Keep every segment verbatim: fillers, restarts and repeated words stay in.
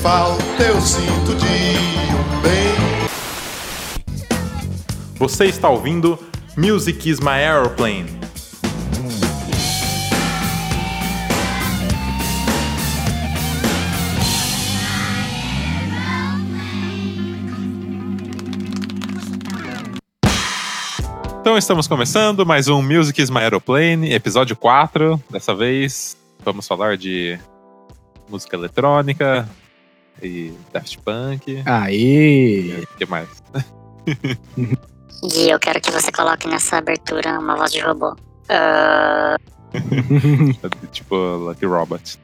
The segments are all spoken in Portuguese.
falta eu sinto de um bem. Você está ouvindo Music is My Aeroplane. Então estamos começando mais um Music is My Aeroplane, episódio quatro. Dessa vez vamos falar de música eletrônica e Daft Punk. Aí! O que mais? Gui, eu quero que você coloque nessa abertura uma voz de robô. Uh... Tipo Lucky Robot.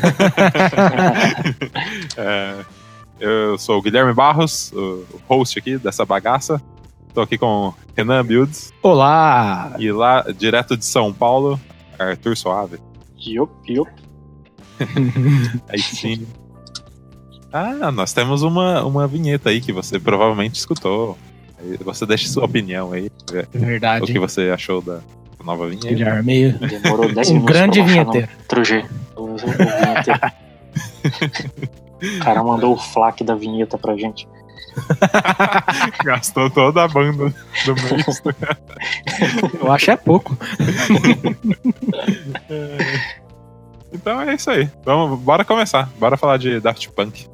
é, eu sou o Guilherme Barros, o host aqui dessa bagaça. Tô aqui com o Renan Builds. Olá! E lá, direto de São Paulo, Arthur Suave. Yup, yup. Aí sim. Ah, nós temos uma, uma vinheta aí que você provavelmente escutou. Você deixa sua opinião aí. Verdade. O que você achou da nova vinheta. Guilherme. Demorou dez Um minutos grande pra baixar vinheteiro. no quatro G. O, o vinheteiro. O cara mandou o FLAC da vinheta pra gente. Gastou toda a banda do mês. Eu acho é pouco. Então é isso aí. Vamos, bora começar. Bora falar de Daft Punk.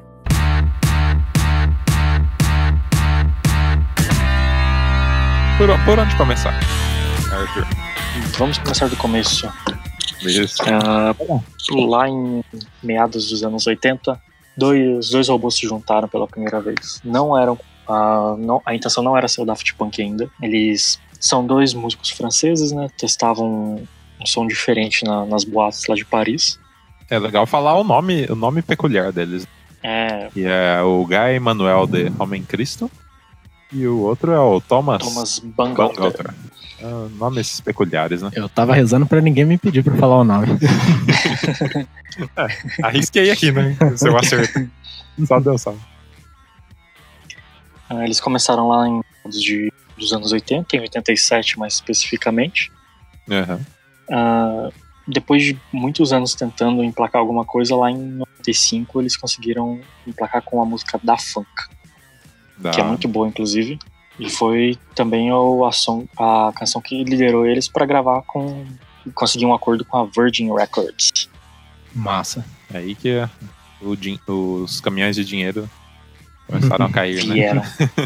Por, por onde começar, Arthur? Vamos começar do começo. Isso. Uh, lá em meados dos anos oitenta, dois, dois robôs se juntaram pela primeira vez. Não eram, uh, não, a intenção não era ser o Daft Punk ainda. Eles são dois músicos franceses, né? Testavam um som diferente na, nas boates lá de Paris. É legal falar o nome, o nome peculiar deles. É. Que é o Guy Manuel de Homem Cristo. E o outro é o Thomas, Thomas Bangalter. Bangalter. Uh, nomes peculiares, né? Eu tava rezando pra ninguém me pedir pra falar o nome. É, arrisquei aqui, né? Seu acerto. Só Deus sabe. Uh, eles começaram lá em de, dos anos oitenta, em oitenta e sete mais especificamente. Uhum. Uh, depois de muitos anos tentando emplacar alguma coisa, lá em noventa e cinco eles conseguiram emplacar com a música Da Funk, Da... que é muito boa, inclusive. E foi também o, a, som, a canção que liderou eles para gravar com... conseguir um acordo com a Virgin Records. Massa. É aí que o din- os caminhões de dinheiro começaram a cair, né? Vieram.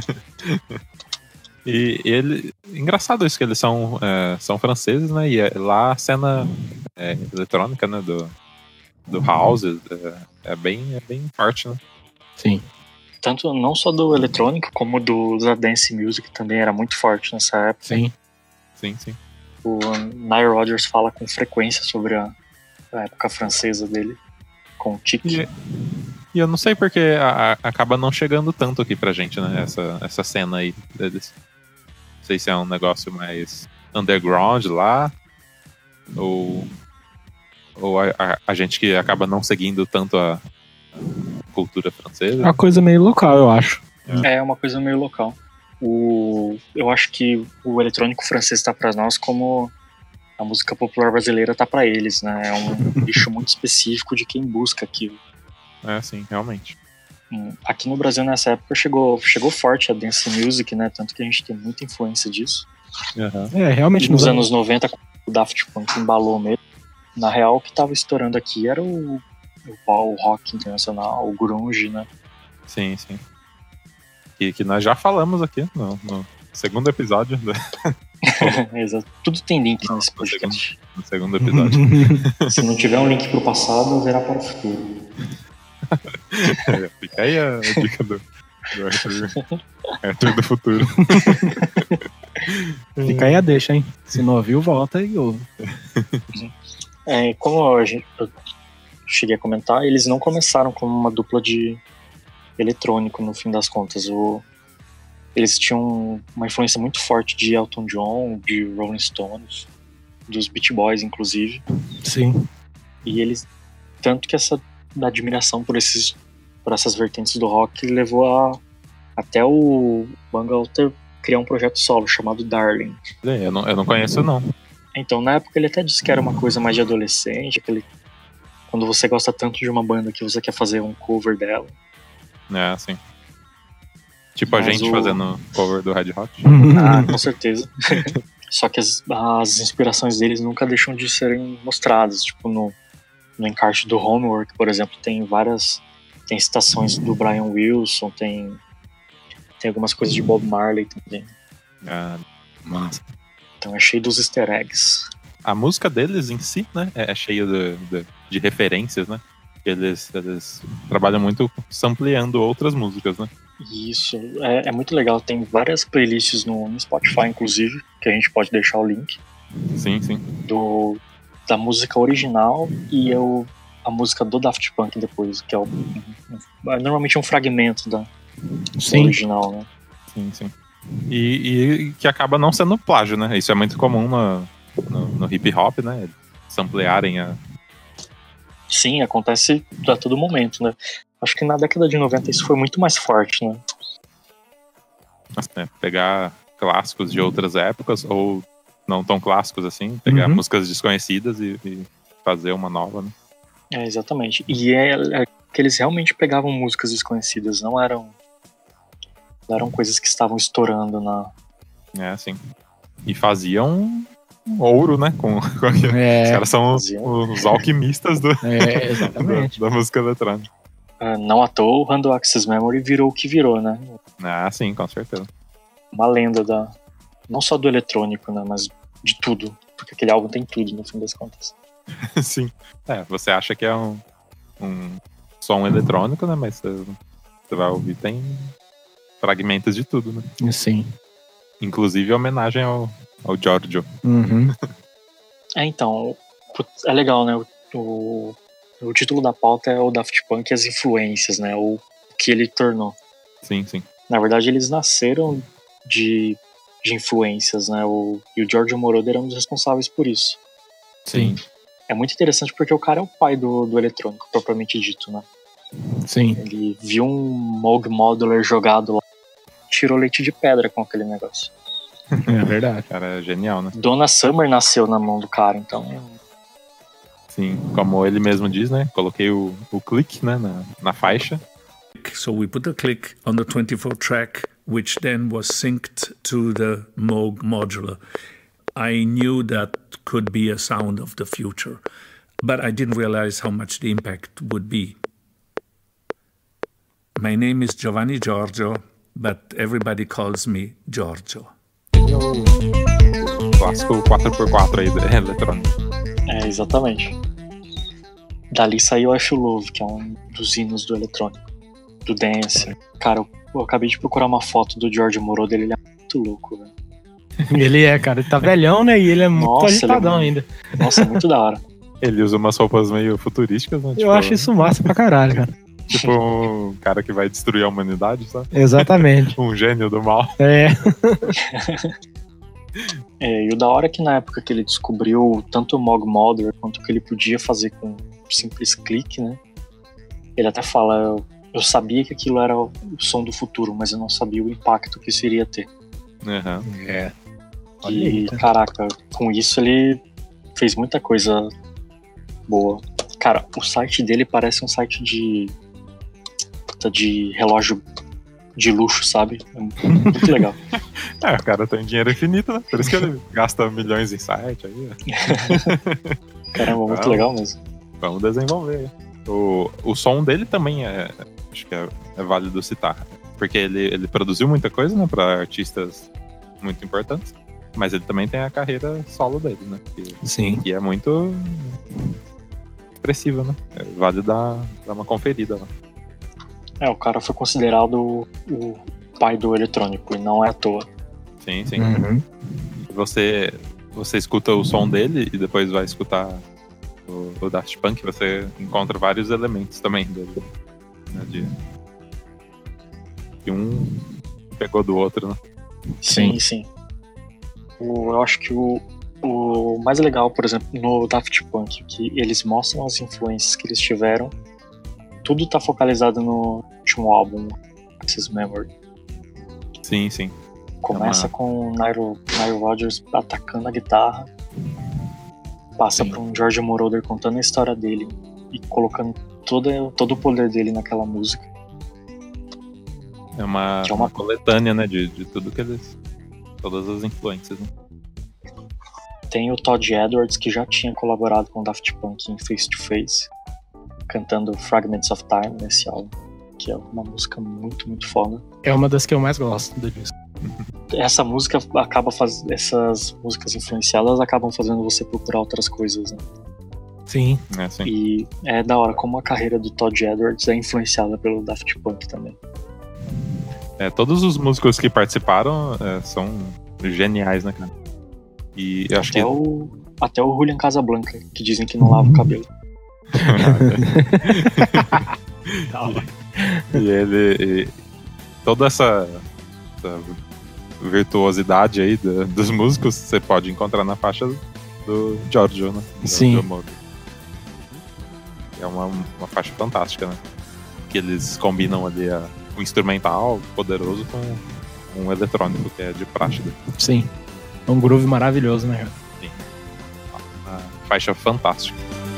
E ele... Engraçado isso, que eles são, é, são franceses, né? E é, lá a cena é, eletrônica, né? Do, do house é, é, bem, é bem forte, né? Sim. Tanto não só do eletrônico, como do, da dance music também era muito forte nessa época. Sim. Sim, sim. O Nile Rodgers fala com frequência sobre a, a época francesa dele, com o Tic. E, e eu não sei porque a, a, acaba não chegando tanto aqui pra gente, né? Essa, essa cena aí deles. Não sei se é um negócio mais underground lá, ou, ou a, a, a gente que acaba não seguindo tanto a, a cultura francesa. É uma coisa meio local, eu acho. É uma coisa meio local. O, eu acho que o eletrônico francês está para nós como a música popular brasileira tá para eles, né? É um nicho muito específico de quem busca aquilo. É, sim, realmente. Aqui no Brasil, nessa época, chegou, chegou forte a dance music, né? Tanto que a gente tem muita influência disso. Uhum. É, realmente. Nos anos noventa, o Daft Punk embalou mesmo. Na real, o que tava estourando aqui era o, o, o rock internacional, o grunge, né? Sim, sim. Que, que nós já falamos aqui no, no segundo episódio. Do... Exato. Tudo tem link Não, nesse podcast. No segundo episódio. Se não tiver um link pro passado, haverá para o futuro. É, fica aí a dica do, do Arthur, Arthur do futuro. Fica aí a deixa, hein? Se não ouviu, volta e ouve. É, como a gente, eu cheguei a comentar, eles não começaram como uma dupla de eletrônico, no fim das contas. O, eles tinham uma influência muito forte de Elton John, de Rolling Stones, dos Beach Boys, inclusive. Sim. E eles, tanto que essa admiração por, esses, por essas vertentes do rock levou a, até o Bangalter criar um projeto solo chamado Darling. Eu não, eu não conheço, não. Então, na época, ele até disse que era uma coisa mais de adolescente, aquele, quando você gosta tanto de uma banda que você quer fazer um cover dela. É, assim. Tipo Mas a gente o- fazendo cover do Red Hot. Ah, com certeza. Só que as, as inspirações deles nunca deixam de serem mostradas. Tipo, no, no encarte do Homework, por exemplo, tem várias. Tem citações do Brian Wilson, tem, tem algumas coisas de Bob Marley também. É, Massa. Então é cheio dos easter eggs. a música deles em si, né, é, é cheia de, de, de referências, né? Eles, eles trabalham muito sampleando outras músicas, né? E isso é, é muito legal. Tem várias playlists no, no Spotify, inclusive, que a gente pode deixar o link, Sim, sim. do, da música original e eu, a música do Daft Punk depois, que é, o, um- um- é normalmente um fragmento da do Sim. original, né? Sim, sim. E, e que acaba não sendo plágio, né? Isso é muito comum no, no, no hip hop, né? Samplearem a. Sim, acontece a todo momento, né? Acho que na década de noventa isso foi muito mais forte, né? né, pegar clássicos de outras épocas, ou não tão clássicos assim, pegar Uhum. músicas desconhecidas e, e fazer uma nova, né? É, exatamente. E é, é que eles realmente pegavam músicas desconhecidas, não eram não eram coisas que estavam estourando na... É assim. E faziam ouro, né? Com, com aquilo. Os É, caras são os, faziam. os alquimistas do, é, exatamente. da, da música eletrônica. Ah, não à toa o Random Access Memory virou o que virou, né? Ah, sim, com certeza. Uma lenda da... não só do eletrônico, né? Mas de tudo. Porque aquele álbum tem tudo, no fim das contas. Sim. É, você acha que é um, um som eletrônico, né? Mas você, você vai ouvir, tem fragmentos de tudo, né? Sim. Inclusive homenagem ao, ao Giorgio. Uhum. É, então, putz, é legal, né? O, o, o título da pauta é o Daft Punk e as influências, né? O que ele tornou. Sim, sim. Na verdade, eles nasceram de, de influências, né? O, e o Giorgio Moroder é um dos responsáveis por isso. Sim. É muito interessante porque o cara é o pai do, do eletrônico, propriamente dito, né? Sim. Ele viu um Moog Modular jogado lá, tirou leite de pedra com aquele negócio. É verdade. Cara, é genial, né? Donna Summer nasceu na mão do cara, então... Sim, como ele mesmo diz, né? Coloquei o, o clique, né, na, na faixa. So we put a click on the twenty-four track, which then was synced to the Moog modular. I knew that could be a sound of the future, but I didn't realize how much the impact would be. My name is Giovanni Giorgio, but everybody calls me Giorgio. O clássico quatro por quatro aí do eletrônico. É, exatamente. Dali saiu I Feel Love, que é um dos hinos do eletrônico, do dance. Cara, eu, eu acabei de procurar uma foto do George Moroder, ele é muito louco, velho. Ele é, cara. Ele tá velhão, né? E ele é muito Nossa, ele é agitadão muito- ainda. Nossa, muito da hora. Ele usa umas roupas meio futurísticas, né? Eu Tipo, acho isso massa pra caralho, cara. Tipo um cara que vai destruir a humanidade, sabe? Exatamente. Um gênio do mal. É. É, e o da hora é que na época que ele descobriu tanto o Moog Modular quanto o que ele podia fazer com um simples clique, né? Ele até fala, eu, eu sabia que aquilo era o som do futuro, mas eu não sabia o impacto que isso iria ter. Aham. É. Olha aí, E, cara. caraca, com isso ele fez muita coisa boa. Cara, o site dele parece um site de puta, de relógio de luxo, sabe? É muito legal. É, o cara tem dinheiro infinito, né? Por isso que ele gasta milhões em site aí. ó. Caramba, muito Não. legal mesmo. Vamos desenvolver aí. O, o som dele também é. Acho que é, é válido citar. Porque ele, ele produziu muita coisa, né? Pra artistas muito importantes. Mas ele também tem a carreira solo dele, né? Que, Sim. que é muito expressiva, né? É, vale dar, dar uma conferida lá. É, o cara foi considerado o, o pai do eletrônico, e não é à toa. Sim, sim. Uhum. Você, você escuta o som dele e depois vai escutar o, o Daft Punk, você encontra vários elementos também dele. Né, de, que um pegou do outro, né? Sim, sim. O- eu acho que o, o mais legal, por exemplo, no Daft Punk, que eles mostram as influências que eles tiveram. Tudo tá focalizado no último álbum, Access Memory. Sim, sim. Começa É uma- com o Nile, Nile Rodgers atacando a guitarra, passa Sim. para um George Moroder contando a história dele e colocando todo, todo o poder dele naquela música. É uma, Que é uma- uma coletânea, né, de, de tudo que eles... Todas as influências, né? Tem o Todd Edwards, que já tinha colaborado com o Daft Punk em Face to Face, cantando Fragments of Time nesse álbum, que é uma música muito, muito foda. É uma das que eu mais gosto do disco. Essa música acaba faz... essas músicas influenciadas acabam fazendo você procurar outras coisas, né? Sim. É assim. E é da hora como a carreira do Todd Edwards é influenciada pelo Daft Punk também. É, todos os músicos que participaram é, são geniais, né, cara? E eu acho Até que... o até o Julian Casablanca, que dizem que não lava o cabelo. E ele... E toda essa, essa virtuosidade aí do- dos músicos você pode encontrar na faixa do Giorgio, né? Do Sim. Giorgio Moroder. É uma, uma faixa fantástica, né? Que eles combinam ali a, o instrumental poderoso com um eletrônico, que é de praxe dele. Sim. É um groove maravilhoso, né, cara? Uma faixa fantástica.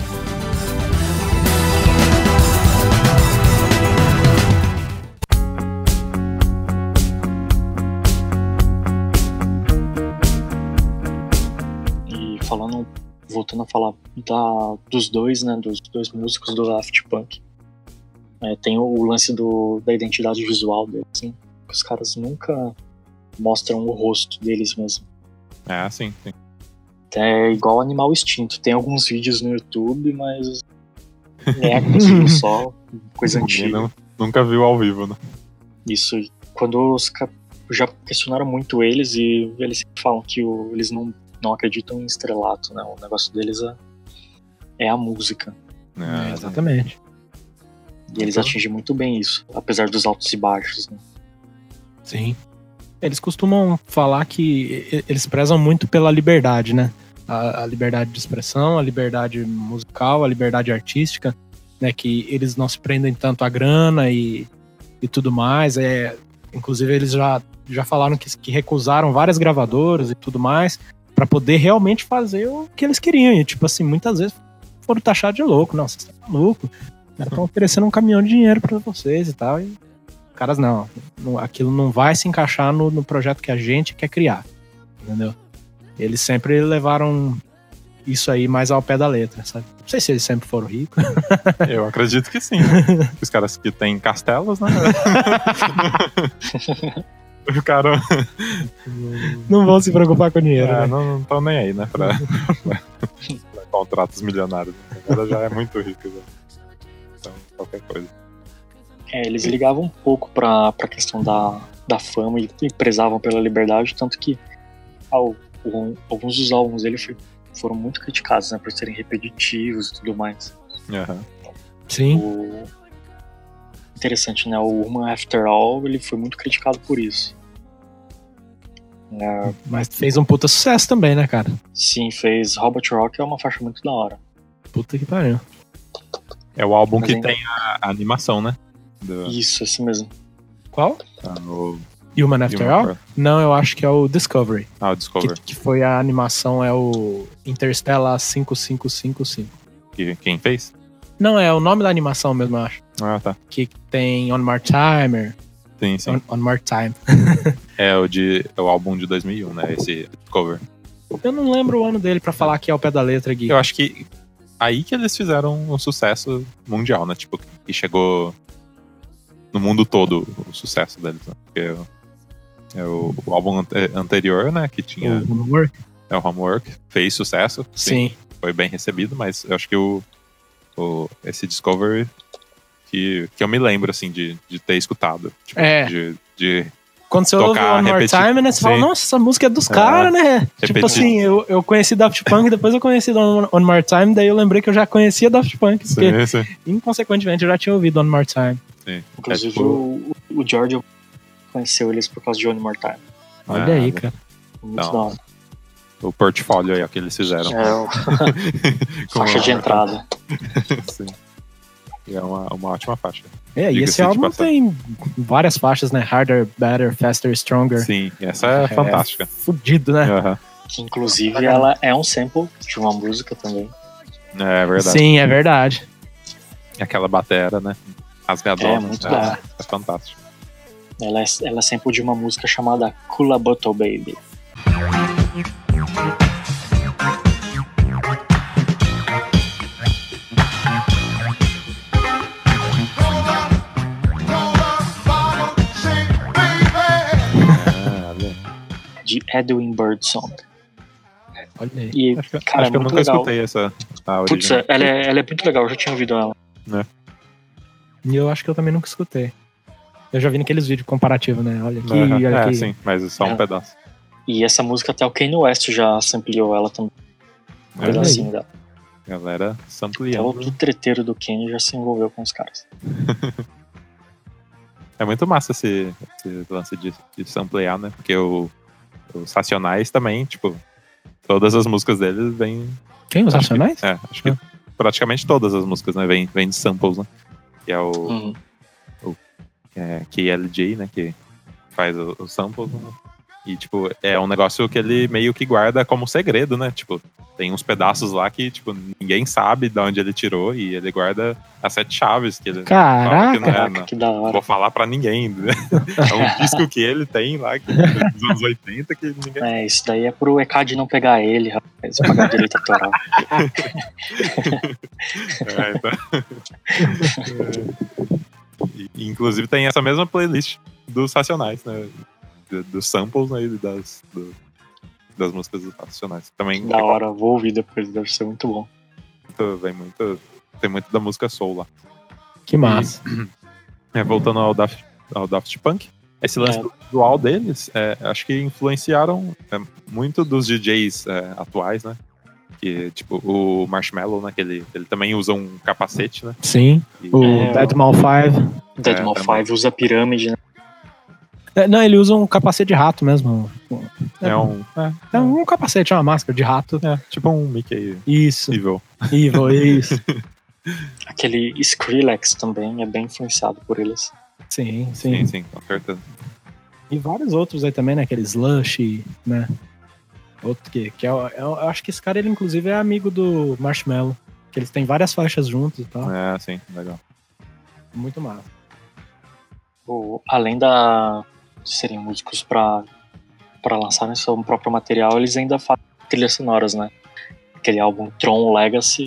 E falando, voltando a falar da, dos dois, né, dos dois músicos do Daft Punk, é, tem o, o lance do, da identidade visual deles, né, que os caras nunca mostram o rosto deles mesmo. É, sim, sim. É igual Animal Extinto, tem alguns vídeos no YouTube, mas é aquilo só, coisa Ninguém antiga. não- nunca viu ao vivo, né? Isso, quando os ca- já questionaram muito eles e eles sempre falam que o- eles não, não acreditam em estrelato, né? O negócio deles é, é a música. É, É, exatamente. E eles atingem muito bem isso, apesar dos altos e baixos, né? Sim. Eles costumam falar que e- eles prezam muito pela liberdade, né? A, a liberdade de expressão, a liberdade musical, a liberdade artística, né? Que eles não se prendem tanto à grana e, e tudo mais. É, inclusive, eles já, já falaram que, que recusaram várias gravadoras e tudo mais para poder realmente fazer o que eles queriam. E, tipo assim, muitas vezes foram taxados de louco. Não, vocês estão malucos. Os caras estão oferecendo um caminhão de dinheiro para vocês e tal. E os caras, não, não, aquilo não vai se encaixar no, no projeto que a gente quer criar, entendeu? Eles sempre levaram isso aí mais ao pé da letra, sabe? Não sei se eles sempre foram ricos. Eu acredito que sim. Né? Os caras que têm castelos, né? O cara Não vão se preocupar com dinheiro, é, né? não estão nem aí, né? Pra, pra contratos milionários. Agora já é muito rico. Já. Então, qualquer coisa. É, eles ligavam um pouco pra, pra questão da, da fama e, e prezavam pela liberdade, tanto que ao, o- alguns dos álbuns dele foi- foram muito criticados, né? Por serem repetitivos e tudo mais. Aham. Sim, O... Interessante, né? O Human After All, ele foi muito criticado por isso. É, mas fez um puta sucesso também, né, cara? sim, fez Robot Rock, é uma faixa muito da hora. Puta que pariu. É o álbum Mas que ainda- tem a, a animação, né? Do, Isso, esse mesmo. Qual? ah, o Human After Human All? After- Não, eu acho que é o Discovery. Ah, o Que, Discover. que foi a animação, é o Interstellar cinco cinco cinco cinco. Que, quem fez? Não, é o nome da animação mesmo, eu acho. Ah, tá. Que tem On More Timer. Sim, sim. On, On More Time. É o, de, é o álbum de dois mil e um, né? Esse Discover. Eu não lembro o ano dele pra falar que é ao pé da letra, Gui. Eu acho que aí que eles fizeram um sucesso mundial, né? Tipo, que chegou no mundo todo o sucesso deles, né? Porque é o, o álbum ante- anterior, né? Que tinha O Homework? é o Homework, fez sucesso, sim, Sim. foi bem recebido, mas eu acho que o, o esse Discovery que, que eu me lembro, assim, de, de ter escutado. Tipo, É. de, de Quando você ouve Tocar, One More repetir. Time, né? Você fala, Sim. nossa, essa música é dos caras, né? Tipo Repetir. assim, eu, eu conheci Daft Punk, depois eu conheci One, One More Time, daí eu lembrei que eu já conhecia Daft Punk, porque, sim, sim, inconsequentemente, eu já tinha ouvido One More Time. sim. Inclusive, É, tipo, o, o George conheceu eles por causa de One More Time. Olha ah, aí, cara. Muito Não. da hora. o portfólio aí que eles fizeram. É, o... Com faixa a- de entrada. Sim. E é uma, uma ótima faixa. É, e Diga-se esse de álbum passagem. tem várias faixas, né? Harder, Better, Faster, Stronger. Sim, essa é, fantástica. Fudido, né? Aham. Que inclusive ela é um sample de uma música também. É verdade. Sim, é verdade. Aquela batera, né? Rasgadona. É, muito é, da hora. é fantástico. Ela é, ela é sample de uma música chamada Kula Bottle Baby. De Edwin Birdsong. Olha aí. E, Acho que, cara, acho que é eu muito nunca legal. escutei essa. A Putz, original. ela é, ela é muito legal, eu já tinha ouvido ela. E eu acho que eu também nunca escutei. Eu já vi naqueles vídeos comparativos, né? Olha aqui, Uhum. olha É, aqui. sim, mas é só um É. pedaço. E essa música até o Kanye West já sampleou ela também. Um Olha pedacinho dela. Galera Até o sampleando. do treteiro do Kanye já se envolveu com os caras. É muito massa esse, esse lance de, de samplear, né? Porque o, os Racionais também, tipo, todas as músicas deles vêm. Quem? Os acho que- Racionais? É, acho que praticamente todas as músicas, né? Vêm vem de samples, né? Que é o Uhum. é, K L J, né? Que faz o- os samples, né? E, tipo, é um negócio que ele meio que guarda como segredo, né? Tipo, tem uns pedaços lá que, tipo, ninguém sabe de onde ele tirou e ele guarda as sete chaves que ele fala que não é, Caraca, não, que da não hora. vou falar pra ninguém. Né? É um disco que ele tem lá, que, dos anos oitenta, que ninguém... É, isso daí é pro E C A D não pegar ele, rapaz. Pagar direito autoral. É, então... E, e, inclusive tem essa mesma playlist dos Racionais, né? Do- Dos samples, né? e Das, do- das músicas dos Racionais. Também Da hora, vou ouvir depois, deve ser muito bom. muito- vem muito, tem muito da música soul lá. Que massa. É, voltando ao Daft, ao Daft Punk, esse lance É. do visual deles, é, acho que influenciaram é, muito dos D Js é, atuais, né? Que, tipo, o Marshmello, né? Que ele, ele também usa um capacete, né? Sim. E- O É, Deadmau five. Deadmau É, five usa pirâmide, né? É, não, ele usa um capacete de rato mesmo. é um... É, É um capacete, é uma máscara de rato. é, tipo um Mickey Isso. Evil. Evil, isso. Aquele Skrillex também é bem influenciado por eles. Sim, sim. Sim, sim, com certeza. E vários outros aí também, né? Aquele Slush, né? Outro que, que é, o- é, o- eu acho que esse cara, ele inclusive é amigo do Marshmello. Que eles têm várias faixas juntos e tal. É, sim, legal. Muito massa. O- além da, de serem músicos pra, pra lançarem seu próprio material, eles ainda fazem trilhas sonoras, né? Aquele álbum Tron Legacy.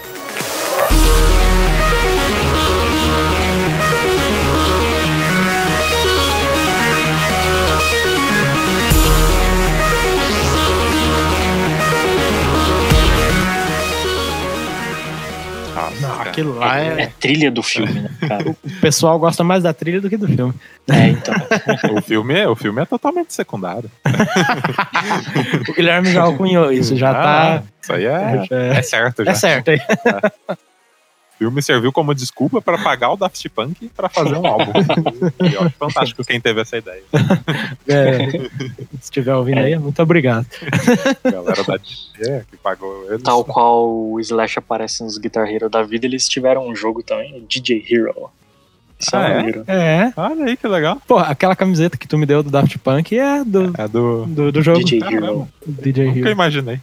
Nossa, Não, cara. aquilo lá É, é. é trilha do filme, né, cara? O pessoal gosta mais da trilha do que do filme. É, então. O filme, é, o filme é totalmente secundário. O Guilherme já alcunhou isso, já Ah, tá. Isso aí é, É, é certo já. é certo aí. O filme serviu como desculpa para pagar o Daft Punk para fazer um álbum. E eu acho fantástico quem teve essa ideia. É, se estiver ouvindo aí, muito obrigado. A galera da D J que pagou eles. Tal qual o Slash aparece nos Guitar Hero da vida, eles tiveram um jogo também, D J Hero. Isso Ah, é é? um hero. É. Olha aí que legal. Pô, aquela camiseta que tu me deu do Daft Punk é do, É do. do, do jogo. D J Caramba. Hero. D J Nunca Hero. imaginei.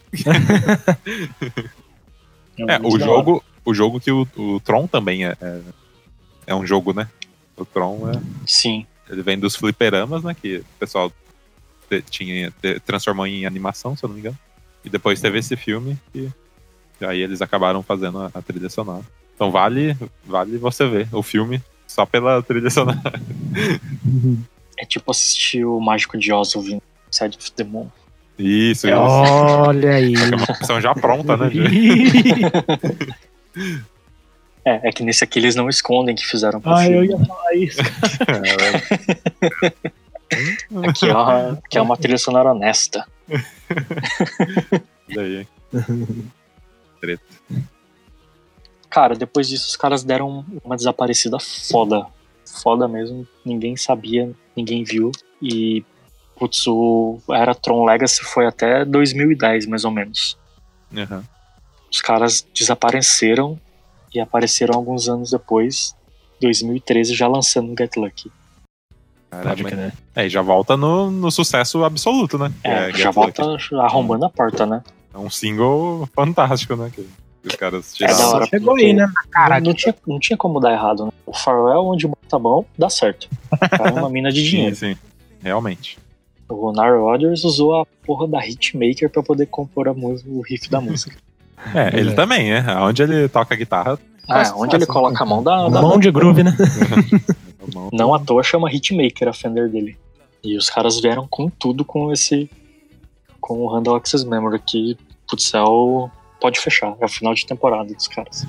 É, muito o da jogo, o jogo que o, o Tron também é, é. É um jogo, né? O Tron é. hora. Sim. Ele vem dos fliperamas, né? Que o pessoal te- tinha, te- transformou em animação, se eu não me engano. E depois teve esse filme e aí eles acabaram fazendo a, a trilha sonora. Então vale, vale você ver o filme só pela trilha sonora. É tipo assistir o Mágico de Oz ouvindo Side of the Moon. Isso, isso. Olha aí. É uma opção já pronta, né? Ju? É, é que nesse aqui eles não escondem que fizeram pro Ah, eu filme. ia falar isso. Aqui, ó, aqui é uma trilha sonora honesta. E aí? Treta. Cara, depois disso os caras deram uma desaparecida foda. Foda mesmo. Ninguém sabia, ninguém viu. E, putz, o Era Tron Legacy foi até dois mil e dez, mais ou menos. Uhum. Os caras desapareceram e apareceram alguns anos depois, dois mil e treze, já lançando Get Lucky. Caramba. crer. É, e já volta no, no sucesso absoluto, né? Que É, Get já Lucky. volta arrombando a porta, né? É um single fantástico, né? Que Os caras É tiraram. da hora. Chegou porque aí, né? Caraca. Não, não, tinha, não tinha como dar errado, né? O Pharrell, onde bota a mão, dá certo. O cara é uma mina de Sim, dinheiro. sim. Realmente. O Nile Rodgers usou a porra da hitmaker pra poder compor a música, o riff da música. É, ele É. também, né? Onde ele toca guitarra. Ah, faz onde ele sucesso, coloca a mão dá, dá Mão de groove, né? Mão- Não à toa chama hitmaker a Fender dele. E os caras vieram com tudo com esse. Com o Randall Access Memory que, putz, é o. Pode fechar, é o final de temporada dos caras.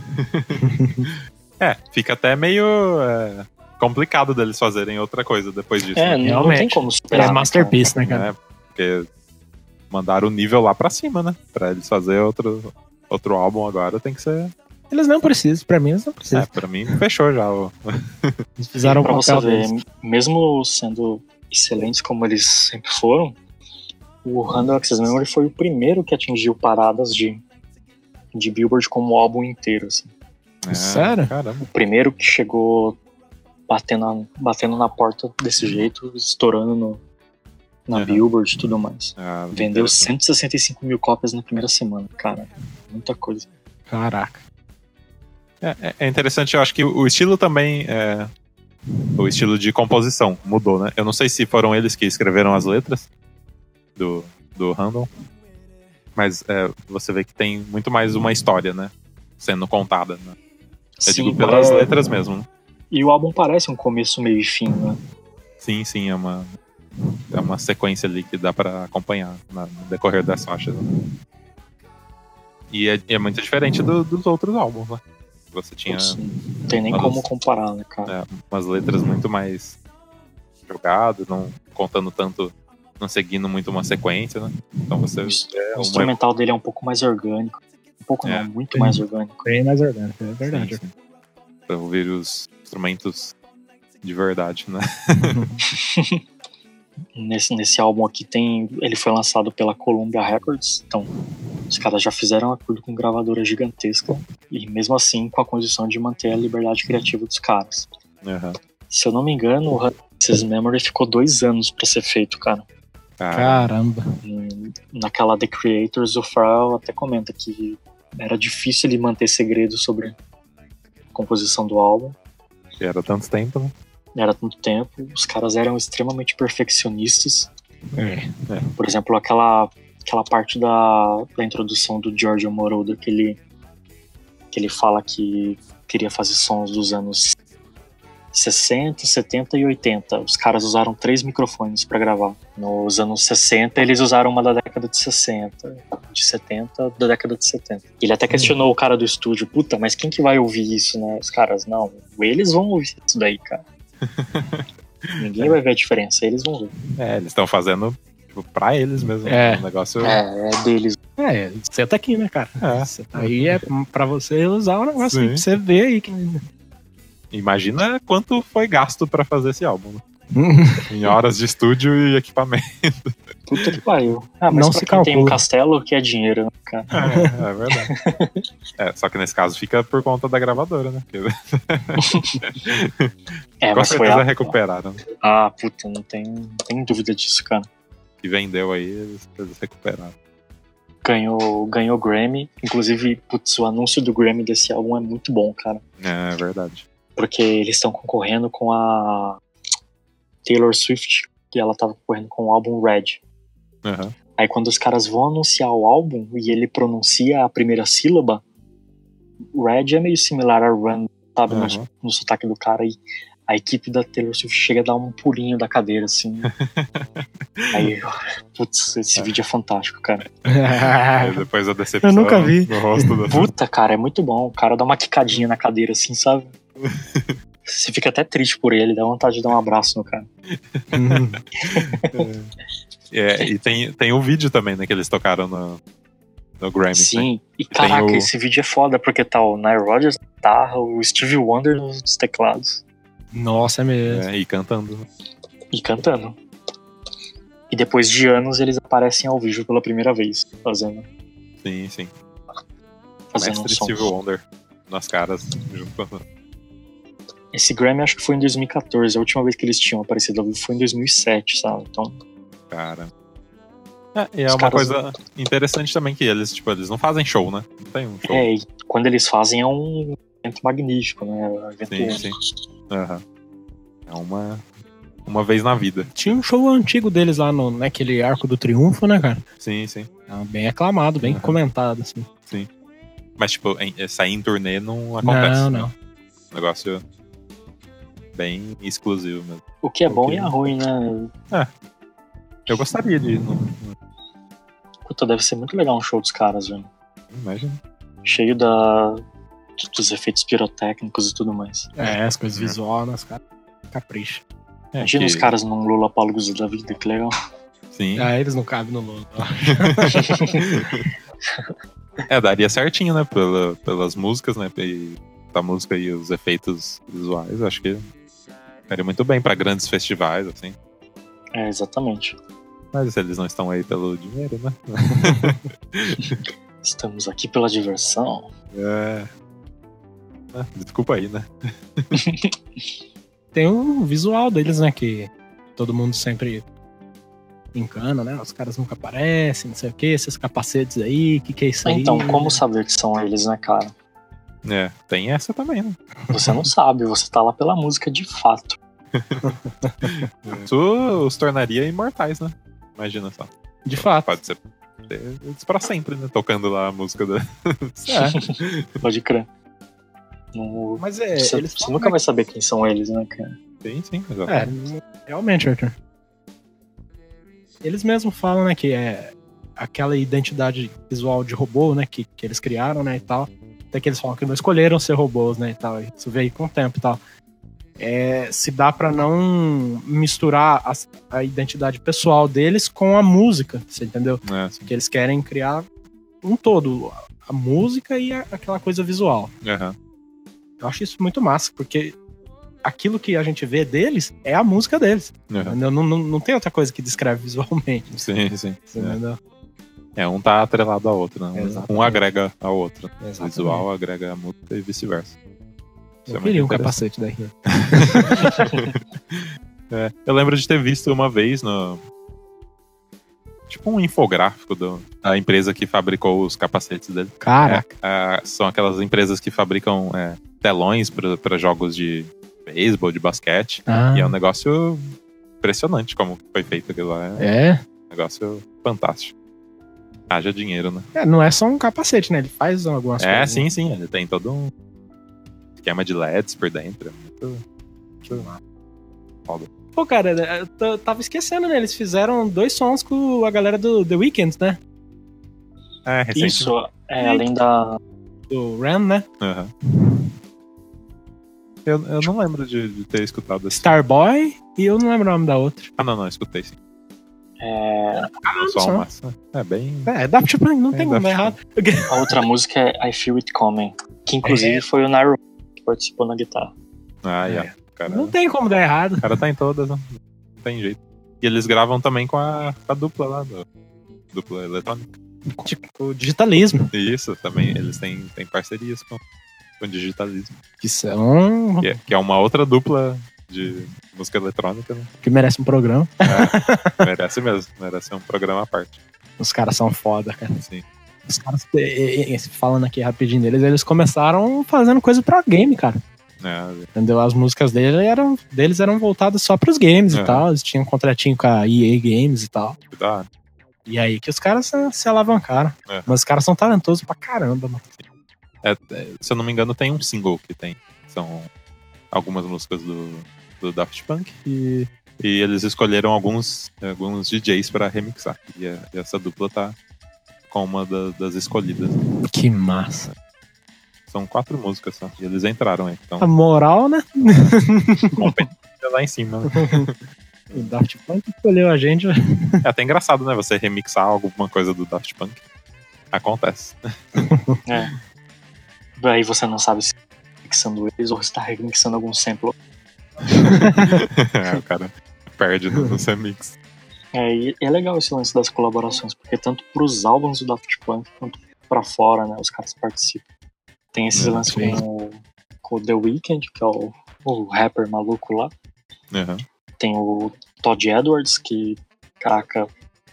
É, fica até meio é, complicado deles fazerem outra coisa depois disso. É, né? não, não Realmente. tem como superar. É né, masterpiece, né, cara? É, porque mandaram o nível lá pra cima, né? Pra eles fazer outro, outro álbum agora tem que ser. Eles não precisam, pra mim eles não É, precisam. pra mim fechou já. O... Eles fizeram o pra você papel ver, deles. mesmo sendo excelentes como eles sempre foram, o Randall Access Memory foi o primeiro que atingiu paradas de, de Billboard como álbum inteiro. Assim. É, Sério? Caramba. O primeiro que chegou batendo, na- batendo na porta desse jeito, estourando no, na Uhum. Billboard e tudo mais. Ah, Vendeu interessante. cento e sessenta e cinco mil cópias na primeira semana, cara. Muita coisa. Caraca. É, é- é interessante, eu acho que o estilo também. É... O estilo de composição mudou, né? Eu não sei se foram eles que escreveram as letras do, do Randall, mas é, você vê que tem muito mais uma história, né? Sendo contada, né? Eu Sim, digo pelas é- letras mesmo, né? E o álbum parece um começo, meio e fim, né? Sim, sim, é uma, é uma sequência ali que dá pra acompanhar na- no decorrer das faixas. Né? E é, é muito diferente do- dos outros álbuns, né? Você tinha Putz, não tem nem Mas- como comparar, né, cara? é, umas letras muito mais jogadas, não contando tanto, não seguindo muito uma sequência, né? Então você O, é o uma... instrumental dele é um pouco mais orgânico. Um pouco É. não, muito Sim. mais orgânico. Bem mais orgânico, é verdade. Sim, sim. Pra ouvir os instrumentos de verdade, né? Nesse, nesse álbum aqui tem. Ele foi lançado pela Columbia Records, então os caras já fizeram um acordo com gravadora gigantesca. E mesmo assim, com a condição de manter a liberdade criativa dos caras. Uhum. Se eu não me engano, o Access Memory ficou dois anos pra ser feito, cara. Cara, Caramba. Hum, Naquela The Creators, o Pharrell até comenta que era difícil ele manter segredo sobre a composição do álbum. era tanto tempo, né? Era tanto tempo, os caras eram extremamente perfeccionistas. É. Por exemplo, aquela, aquela parte da, da introdução do Giorgio Moroder que ele, que ele fala que queria fazer sons dos anos sessenta, setenta e oitenta. Os caras usaram três microfones pra gravar. Nos anos sessenta, eles usaram uma da década de sessenta, de setenta, da década de setenta. Ele até questionou o cara do estúdio, puta, mas quem que vai ouvir isso, né? Os caras, não, eles vão ouvir isso daí, cara. Ninguém vai ver a diferença, eles vão ver. É, eles estão fazendo tipo, pra eles mesmo. É. Um negócio. É, é deles. É, você tá aqui, né, cara? É. Você tá aí é pra você usar o negócio aí, Sim. pra você ver aí. Que... Imagina quanto foi gasto pra fazer esse álbum. Né? Em horas de estúdio e equipamento. Puta que pariu. Ah, mas Não pra se quem tem um calcula. castelo, que é dinheiro, né, cara? É, é verdade. É, só que nesse caso fica por conta da gravadora, né? Porque É, com mas foi certeza a... recuperaram. Né? Ah, puta, não tem, não tem dúvida disso, cara. Que vendeu aí, eles, eles recuperaram. Ganhou, ganhou Grammy. Inclusive, putz, o anúncio do Grammy desse álbum é muito bom, cara. É, é verdade. Porque eles estão concorrendo com a Taylor Swift, que ela tava concorrendo com o álbum Red. Uhum. Aí quando os caras vão anunciar o álbum e ele pronuncia a primeira sílaba, Red é meio similar a Run, sabe, Uhum. no, no sotaque do cara. E a equipe da Taylor Swift chega a dar um pulinho da cadeira, assim. Aí, putz, esse vídeo é fantástico, cara. Aí depois a decepção Eu nunca vi. no rosto da Puta, cara, é muito bom. O cara dá uma quicadinha na cadeira, assim, sabe? Você fica até triste por ele, dá vontade de dar um abraço no cara. É, e tem, tem um vídeo também, né, que eles tocaram no, no Grammy. Né? Sim, e caraca, o- esse vídeo é foda, porque tá o Nile Rodgers na guitarra, o Stevie Wonder nos teclados Nossa, é mesmo. É, e cantando. né? e cantando. E depois de anos eles aparecem ao vivo pela primeira vez, fazendo, Sim, sim. fazendo um Mestre som. Steve Wonder nas caras, junto com... Esse Grammy acho que foi em dois mil e catorze, a última vez que eles tinham aparecido ao vivo foi em dois mil e sete, sabe? Então, Cara, É, e é Os uma caras- coisa interessante também que eles, tipo, eles não fazem show, né? Não tem um show. É, e quando eles fazem é um evento magnífico, né? É um evento Sim, único. sim. Aham. É uma, uma vez na vida. Tinha um show antigo deles lá no, naquele Arco do Triunfo, né, cara? Sim, sim. É bem aclamado, bem Uhum. comentado, assim. Mas, tipo, em- sair em turnê não acontece. Não, né? não. Um negócio bem exclusivo mesmo. O que é bom Ok. e é ruim, né? Eu gostaria de ir. Não, Puta, deve ser muito legal um show dos caras, velho. imagina. Cheio da... dos efeitos pirotécnicos e tudo mais. É, as coisas É. visuais, né, os caras capricha. É, Imagina que- os caras num Lollapalooza da vida, que legal. Sim. Ah, eles não cabem no Lula. É, daria certinho, né? Pela, pelas músicas, né? E a música e os efeitos visuais, acho que daria muito bem pra grandes festivais, assim. É, exatamente. Mas eles não estão aí pelo dinheiro, né? Estamos aqui pela diversão. É. Ah, desculpa aí, né? Tem um visual deles, né, que todo mundo sempre encana, né? Os caras nunca aparecem, não sei o que, esses capacetes aí, o que, que é isso aí? Então, como saber que são eles, né, cara? É, tem essa também, né? Você não sabe, você tá lá pela música de fato. Isso os tornaria imortais, né? Imagina só. De fato. Pode ser eles pra sempre, né? Tocando lá a música da. É. Pode crer. Não- Mas é, você eles você falam, nunca né, vai saber quem são eles, né, cara? Sim, sim, É, exatamente. realmente, Arthur. Eles mesmos falam, né, que é aquela identidade visual de robô, né, que, que eles criaram, né, e tal. Até que eles falam que não escolheram ser robôs, né, e tal. Isso veio com o tempo e tal. É, se dá pra não misturar a, a identidade pessoal deles com a música, você entendeu? É, sim. Que eles querem criar um todo, a música e a- aquela coisa visual. Aham. Eu acho isso muito massa, porque aquilo que a gente vê deles é a música deles. Aham. Entendeu? Não, não, não tem outra coisa que descreve visualmente. Sim, sim. Você É. entendeu? É, um tá atrelado ao outro, né? Um- Exatamente. Um agrega ao outro. O Exatamente. visual agrega a música e vice-versa. Isso Eu é muito queria um interessante. capacete daí. É, eu lembro de ter visto uma vez no. Tipo um infográfico do- da empresa que fabricou os capacetes dele. Cara, É, é, são aquelas empresas que fabricam é, telões para jogos de beisebol, de basquete. ah, E é um negócio impressionante como foi feito aquilo lá. É um é, negócio fantástico. Haja dinheiro, né? é, não é só um capacete, né? Ele faz algumas É, coisas. sim, sim. Ele tem todo um esquema de L E Ds por dentro. é Muito, muito foda. Pô, cara, eu t- tava esquecendo, né? Eles fizeram dois sons com a galera do The Weeknd, né? É, recente. Isso, é, além da... Do Ram, né? Aham. Eu, eu não lembro de, de ter escutado esse. Starboy e eu não lembro o nome da outra. Ah, não, não, escutei sim. é, O som só. massa. É bem. É, Daft Punk, não É, tem como dar Daft errado. a outra música é I Feel It Coming, que inclusive foi o Nairo que participou na guitarra. Ah, yeah. O cara, Não tem como dar errado. o cara tá em todas, né? Não tem jeito. E eles gravam também com a, com a dupla lá, do, dupla eletrônica. Tipo, digitalismo. E isso também, eles têm, têm parcerias com, com digitalismo. Que são. Que é, que é uma outra dupla de música eletrônica, né? Que merece um programa. Merece mesmo, merece um programa à parte. Os caras são foda, cara. Sim. Os caras, e- e- e- falando aqui rapidinho deles, eles começaram fazendo coisa pra game, cara. É, Entendeu? As músicas dele eram, deles eram voltadas só pros games É. e tal. Eles tinham um contratinho com a E A Games e tal. que da hora. E aí que os caras se, se alavancaram. É. Mas os caras são talentosos pra caramba, mano. É, é, se eu não me engano, tem um single que tem. São algumas músicas do, do Daft Punk. E, e eles escolheram alguns, alguns D Js pra remixar. E, a- e essa dupla tá com uma da- das escolhidas. Que massa. São quatro músicas só. E eles entraram aí. Então, A moral, né? competência lá em cima. Né? O Daft Punk escolheu a gente. É até engraçado, né? Você remixar alguma coisa do Daft Punk. Acontece. É. Aí você não sabe se tá remixando eles ou se tá remixando algum sample. É, o cara perde no, no remix. É, e é legal esse lance das colaborações, porque tanto pros álbuns do Daft Punk quanto pra fora, né, os caras participam. Tem esse É, lance sim. com, o- com o The Weeknd, que é o, o rapper maluco lá. Uhum. Tem o Todd Edwards, que, caraca,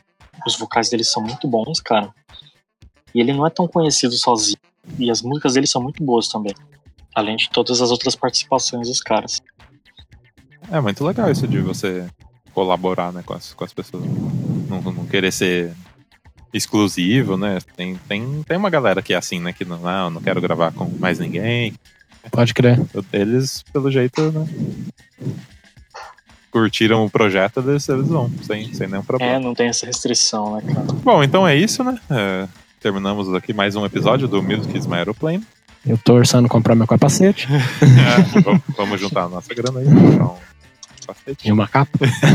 Os vocais dele são muito bons, cara. E ele não é tão conhecido sozinho. E as músicas dele são muito boas também. Além de todas as outras participações dos caras. É muito legal isso de você colaborar, né, com as, com as pessoas. Não, não querer ser exclusivo, né? Tem, tem, tem uma galera que é assim, né? Que não, não, não quero gravar com mais ninguém. Pode crer. Eles, pelo jeito, né? Curtiram o projeto, eles, eles vão, sem, sem nenhum problema. É, não tem essa restrição, né, cara? Bom, então é isso, né? É, terminamos aqui mais um episódio do Music is My Aeroplane. Eu tô orçando comprar meu capacete É, vamos, vamos juntar a nossa grana aí. Comprar um capacete. e uma capa.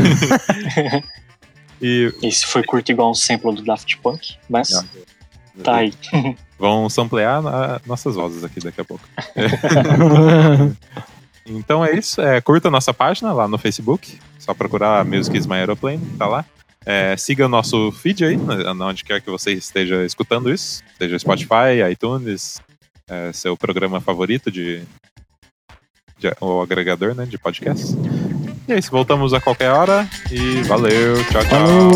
E Esse foi curto igual um sample do Daft Punk, mas Ah, tá aí. vão samplear a- nossas vozes aqui daqui a pouco. Então é isso. É, curta a nossa página lá no Facebook. Só procurar Music is My Aeroplane, tá lá. É, siga o nosso feed aí, na- onde quer que você esteja escutando isso. Seja Spotify, iTunes, é, seu programa favorito de, de o agregador, né, de podcast. E é isso, voltamos a qualquer hora e valeu, tchau, tchau. Falou!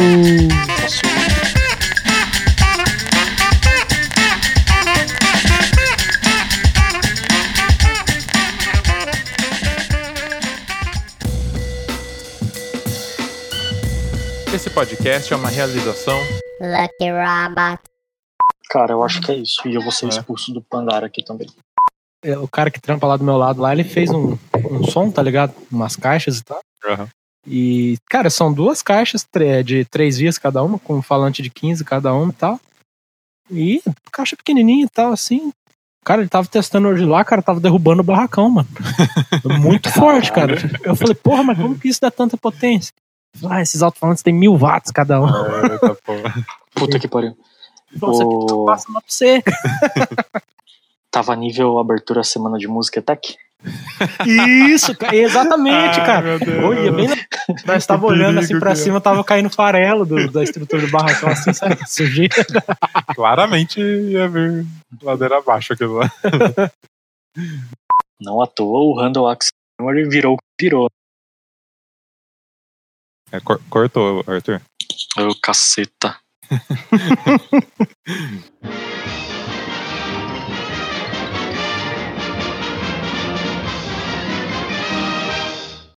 Esse podcast é uma realização. Lucky Robot. Cara, eu acho que é isso. E eu vou ser É. expulso do Pandara aqui também. É, o cara que trampa lá do meu lado lá, ele fez um, um som, tá ligado? Umas caixas e tal. Aham. E, cara, são duas caixas tre- de três vias cada uma, com um falante de quinze cada uma e tal. E caixa pequenininha e tal, assim. Cara, ele tava testando hoje lá, cara, tava derrubando o barracão, mano. Muito forte, cara. Eu falei, porra, mas como que isso dá tanta potência? Ah, esses alto-falantes tem mil watts cada um. Eita, porra. Puta que pariu. Você O- passa uma pra você. Tava nível abertura semana de música Tech? Isso, ca- exatamente, Ai, cara. meu Deus. Olha, bem na... Nós tava olhando assim perigo pra que é. cima, tava caindo farelo do- da estrutura do barracão, assim, sabe? Sujeira. Claramente ia vir ladeira abaixo aquilo lá. Não à toa, o Randall Access Memory virou o que virou. É, cor- cortou, Arthur. Ô, caceta.